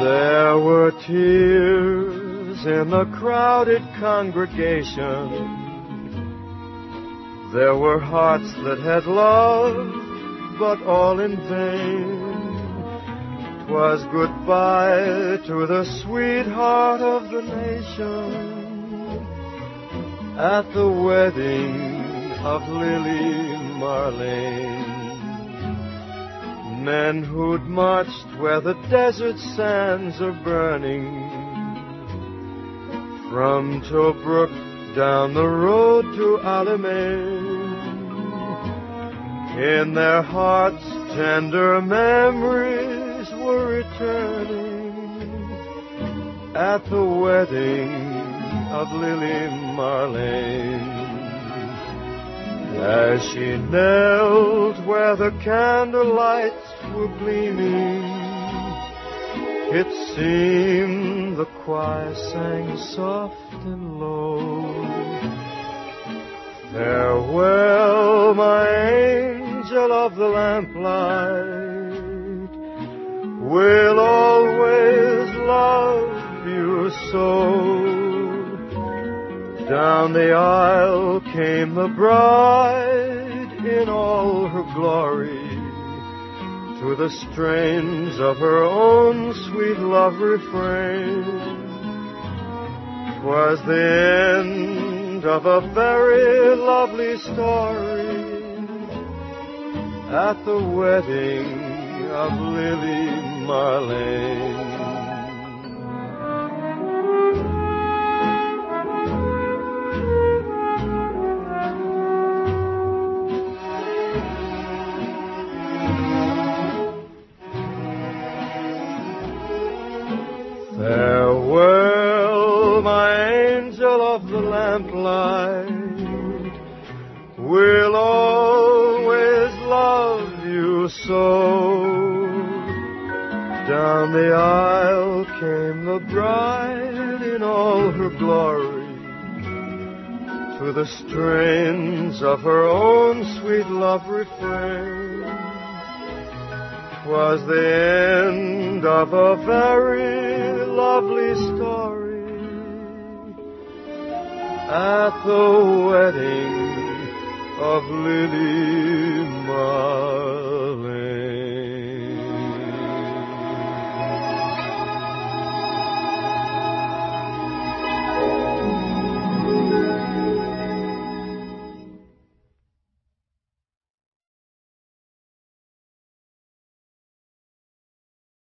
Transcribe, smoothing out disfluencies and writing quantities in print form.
There were tears in the crowded congregation. There were hearts that had loved, but all in vain. 'Twas goodbye to the sweetheart of the nation at the wedding of Lily Marlene. Men who'd marched where the desert sands are burning, from Tobruk down the road to Alamein. In their hearts tender memories were returning at the wedding of Lily Marlene. As she knelt where the candlelights were gleaming, it seemed the choir sang soft and low, farewell, my angel of the lamplight, we'll always love you so. Down the aisle came the bride in all her glory, to the strains of her own sweet love refrain. 'Twas the end of a very lovely story at the wedding of Lily Marlene. Farewell, my angel of the lamplight, we'll always love you so. Down the aisle came the bride in all her glory, to the strains of her own sweet love refrain. 'Twas the end of a very lovely story at the wedding of Lily Marlene.